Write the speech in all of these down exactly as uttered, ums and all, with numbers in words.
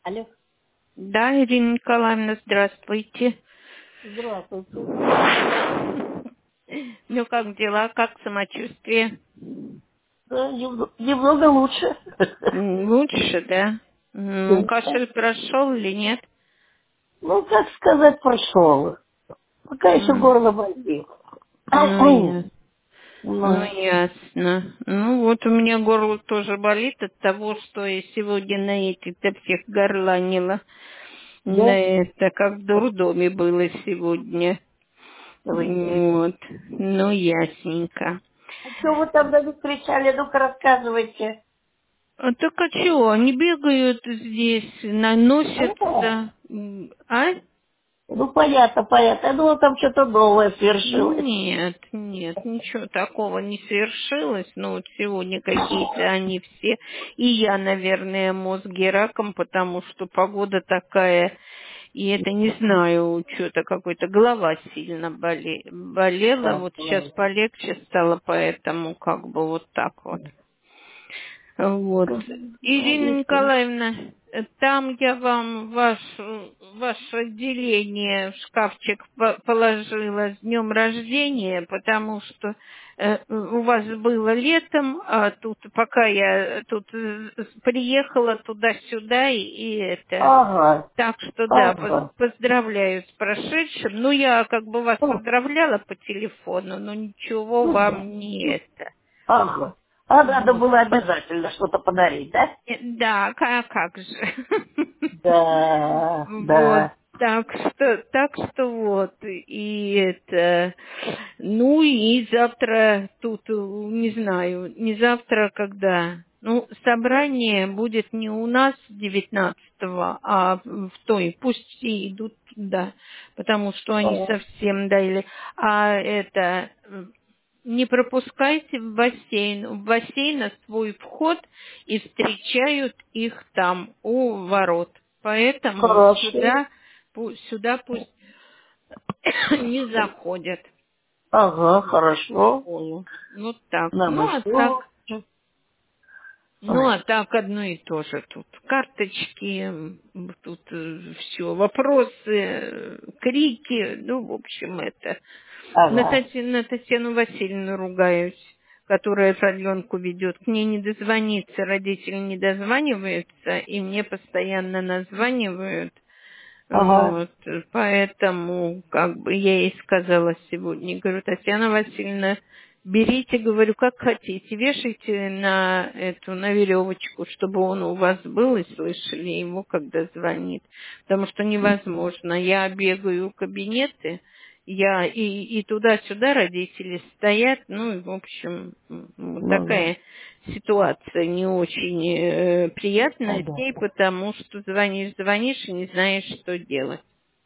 Алло. Да, Ирина Николаевна, здравствуйте. Здравствуйте. Ну, как дела, как самочувствие? Да, нем- немного лучше. М, Лучше, да? Ну, кашель прошел или нет? Ну, как сказать, прошел. Пока еще М, горло болит. Ну, я... ну, Ну, ясно. Ну, вот у меня горло тоже болит от того, что я сегодня на эти-то всех горланила. На да? это, как в дурдоме было сегодня. Ой. Вот. Ну, ясненько. А что вы там на них кричали? Ну-ка, рассказывайте. А так а чего? Они бегают здесь, А, наносятся. М, А? ну, понятно, понятно. Я думала, там что-то новое свершилось. Нет, нет, ничего такого не совершилось. Ну, вот сегодня какие-то они все. И я, наверное, мозги раком, потому что погода такая. И это не знаю, что-то какой-то голова сильно боле... болела. Да, Вот сейчас ладно. полегче стало, поэтому как бы вот так вот. Вот. Ирина Объясни. Николаевна, э, там я вам ваш, ваше отделение в шкафчик по- положила с днем рождения, потому что э, у вас было летом, а тут пока я тут э, приехала туда-сюда и, и это. Ага, Так что да, поз- ага, поздравляю с прошедшим. Ну, я как бы вас ага. поздравляла по телефону, но ничего Ну, да. вам не это. Ага. А надо Вот. было обязательно что-то подарить, да? Э, Да, а как же. Да, Вот, да. так что, так что вот, и это, ну и завтра тут, э, не знаю, не завтра, когда, ну, собрание будет не у нас девятнадцатого, а в той, пусть все идут туда, потому что они Ага. совсем дали, а это, не пропускайте в бассейн. В бассейн свой вход и встречают их там, у ворот. Поэтому Хорошо. сюда, пу- сюда пусть не заходят Ага, в хорошо. школу. Вот так. Нам Ну, а еще. так, ну, Ой, а так одно и то же тут. Карточки, м, тут все, вопросы, э, крики, ну, в общем, это. На, ага, Тати- на Татьяну Васильевну ругаюсь, которая продленку ведет. К ней не дозвониться, родители не дозваниваются, и мне постоянно названивают. ага, Вот, поэтому, как бы, я ей сказала сегодня, говорю, Татьяна Васильевна, берите, говорю, как хотите, вешайте на эту, на веревочку, чтобы он у вас был, и слышали его, когда звонит. Потому что невозможно. Я бегаю в кабинеты, я и, и туда-сюда родители стоят, ну, и, в общем, м, вот ну да, такая ситуация не очень э, приятная с ней, понятно, потому что звонишь, звонишь и не знаешь, что делать.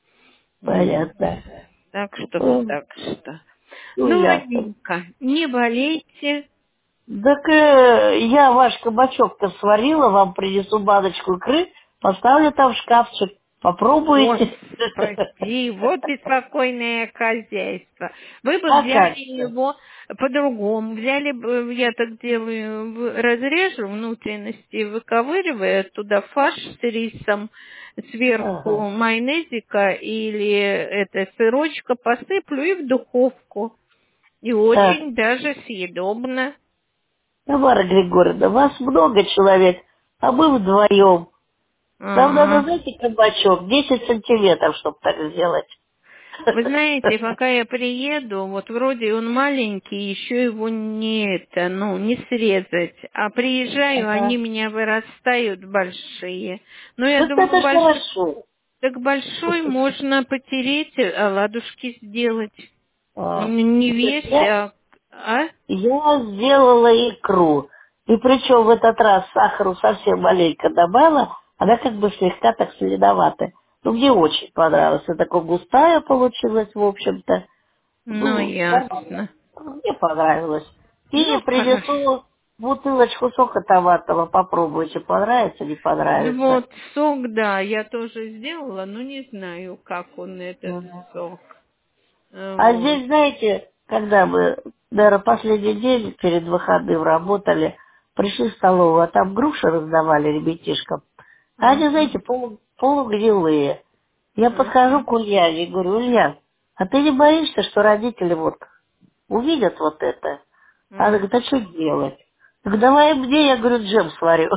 М. понятно. Так что вот М, так что. Ну, Ну, ясно. ладненько, не болейте. Так э, я ваш кабачок-то сварила, вам принесу баночку икры, поставлю там в шкафчик, попробуйте. Господи, вот беспокойное хозяйство. Вы бы А взяли как же? его по-другому. Взяли бы, я так делаю, в- разрежу внутренности, выковыривая туда фарш с рисом, Ага, сверху майонезика или это сырочка посыплю и в духовку. И так. очень даже съедобно. Тамара Григорьевна, вас много человек, а мы вдвоем. Нам надо, Ага. знаете, кабачок, десять сантиметров, чтобы так сделать. Вы знаете, пока я приеду, вот вроде он маленький, еще его не это, ну, не срезать. А приезжаю, они Ага. у меня вырастают большие. Но я Так думаю, это ж больш... хорошо. так большой можно потереть, а ладушки сделать. А, Он не значит, весь, я, а... а? я сделала икру. И причем в этот раз сахару совсем маленько добавила, она как бы слегка так следоватая. Ну, мне очень понравилось. Она такая густая получилась, в общем-то. Ну, Ну, нормально. ясно. Мне понравилось. И Ну, хорошо. принесу бутылочку сока томатного. Попробуйте, понравится, не Ну понравится. вот, сок, да, я тоже сделала, но не знаю, как он этот Мгм. сок. А Вот. здесь, знаете, когда мы, наверное, последний день перед выходным работали, пришли в столовую, а там груши раздавали ребятишкам. А они, Ага. знаете, полу, полугнилые. Я подхожу Ага. к Ульяне и говорю: Ульян, а ты не боишься, что родители вот увидят вот это? Она Ага. говорит: а что делать? Так давай мне, я говорю, джем сварю.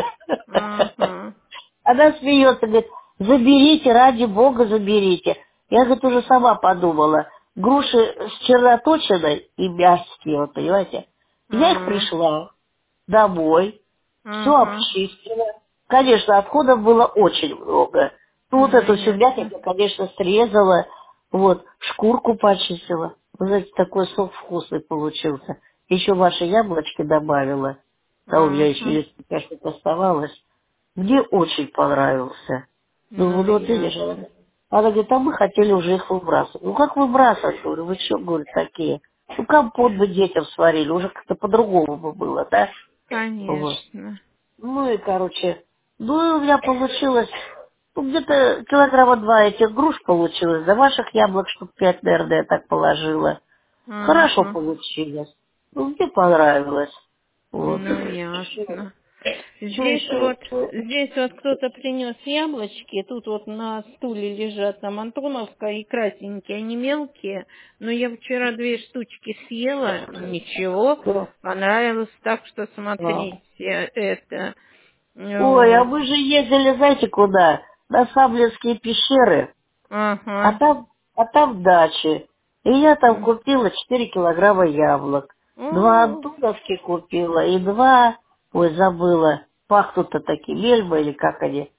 Ага. Она смеется, говорит: заберите, ради бога, заберите. Я, говорит, уже сама подумала. Груши с черноточиной и мягкие, вот, понимаете? Я их Ага. пришла домой, все Ага. обчистила. Конечно, отходов было очень много. Тут Ну, эту всю мякоть ясно. я, конечно, срезала, вот, шкурку почистила. Вы знаете, такой сок вкусный получился. Еще ваши яблочки добавила. Там у меня еще Ага. несколько штук оставалось. Мне очень понравился. Ну, Ну, вот видишь, она, ясно. она говорит: а мы хотели уже их выбрасывать. Ну, как выбрасывать? Говорю: вы что, говорит, такие? Ну, компот бы детям сварили, уже как-то по-другому бы было, да? Вот. Конечно. Ну и, короче, ну и у меня получилось, ну, где-то килограмма два этих груш получилось, да ваших яблок штук пять, наверное, я так положила. Хорошо Ага. получилось. Ну, мне понравилось. Вот. Ну, ясно. Что Здесь еще? вот, здесь вот кто-то принес яблочки, тут вот на стуле лежат там Антоновка и красненькие, они мелкие, но я вчера две штучки съела, ничего, Что? понравилось так, что А. смотрите, это, Ой, а вот, мы же ездили, знаете, куда? На Саблинские пещеры, а ага, там, а там дачи. И я там купила четыре килограмма яблок. Два о, антоновки купила и два, ой, забыла, пахнут-то такие, мельма или как они.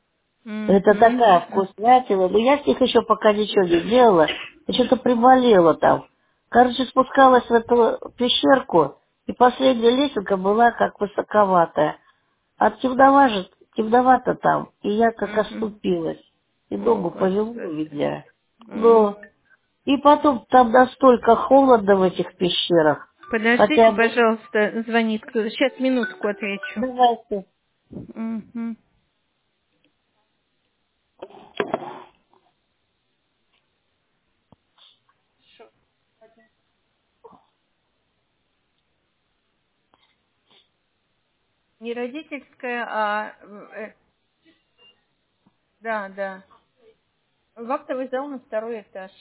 Это мгм, такая вкуснятина. Но я с них еще пока ничего не делала. Я что-то приболела там. Короче, спускалась в эту пещерку, и последняя лесенка была как высоковатая. А темновато, темновато там, и я как мгм. оступилась. И О, ногу повело у Господи. меня. М. Но и потом там настолько холодно в этих пещерах. Подождите, Хотя бы, пожалуйста, звонит кто-то. Сейчас минутку отвечу. давайте. Мгм. Не родительская, а... э, да, да. Вахтовый зал на второй этаж.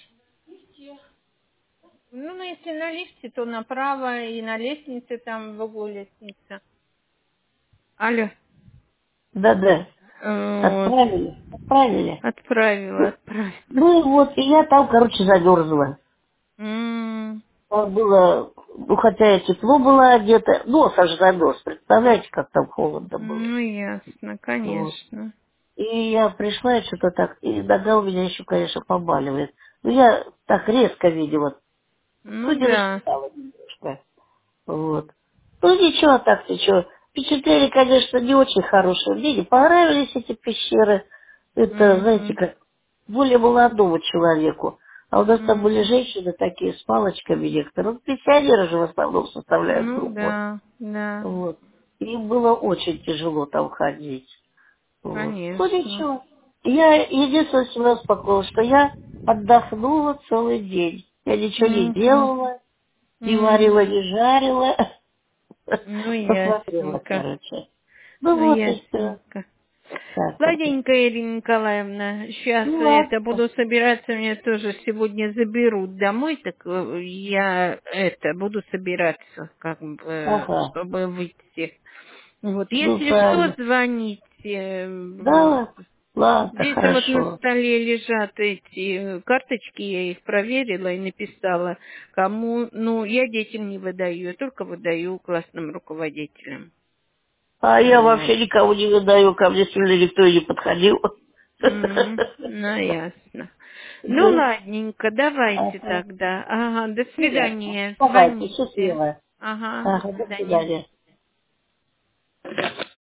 Ну, ну, если на лифте, то направо, и на лестнице, там в углу лестница. Алло. Да-да. Э, Вот. Отправили? Отправили. Отправила, Ну, отправила. ну и вот, и я там, короче, замерзла. М. Там было, ну, хотя и тепло было одето, нос аж замерз. Представляете, как там холодно было. Ну, ясно, Вот. конечно. И я пришла, и что-то так, и нога у меня еще, конечно, побаливает. Но я так резко видела, ну, Ну, не да. рассчитала немножко. Вот. Ну, ничего так, ничего. Впечатления, конечно, не очень хорошие. Мне не понравились эти пещеры. Это, знаете, Мгм. как более молодому человеку. А у нас там были Мгм. женщины такие с палочками некоторые. Ну, пенсионеры же в основном составляют Ну, группу. да, да. Вот. Им было очень тяжело там ходить. Вот. Ну, Конечно. ничего. Я единственное себя успокоила, что я отдохнула целый день. Я ничего не Мгм. делала, не М. варила, не жарила. Ну, Посмотрела, ясненько. короче. Ну Ну, вот и все. ясненько. Так вот. Ладненько, Ирина Николаевна, сейчас Ну это ладно. буду собираться, меня тоже сегодня заберут домой, так э, я это буду собираться, как бы, Ага. чтобы выйти. Вот, Ну если что, правильно. звоните. Да, э, ладно. Ладно, Здесь вот на хорошо. столе лежат эти э, карточки, я их проверила и написала, кому, ну, я детям не выдаю, я только выдаю классным руководителям. А я Вот. вообще никого не выдаю, ко мне сильно никто и не подходил. М, Ну, ясно. Ну, Да. ладненько, давайте Ага. тогда. Ага, до Ну, ясно. свидания, Давайте, звоните. счастливо. Ага, до Ага, до свидания. свидания.